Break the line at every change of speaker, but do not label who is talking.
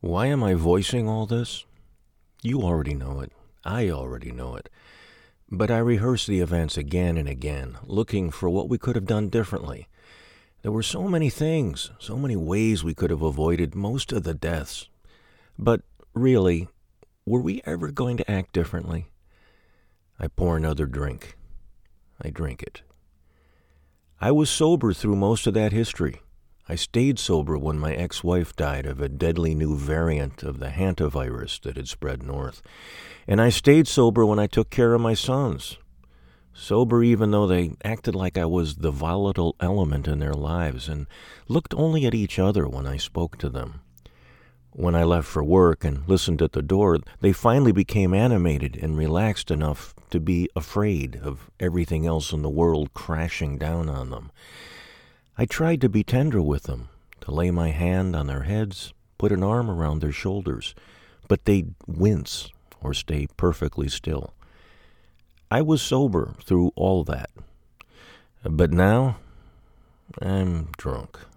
Why am I voicing all this? You already know it. I already know it. But I rehearse the events again and again, looking for what we could have done differently. There were so many things, so many ways we could have avoided most of the deaths. But really, were we ever going to act differently? I pour another drink. I drink it. I was sober through most of that history. I stayed sober when my ex-wife died of a deadly new variant of the hantavirus that had spread north. And I stayed sober when I took care of my sons. Sober even though they acted like I was the volatile element in their lives and looked only at each other when I spoke to them. When I left for work and listened at the door, they finally became animated and relaxed enough to be afraid of everything else in the world crashing down on them. I tried to be tender with them, to lay my hand on their heads, put an arm around their shoulders, but they'd wince or stay perfectly still. I was sober through all that. But now, I'm drunk.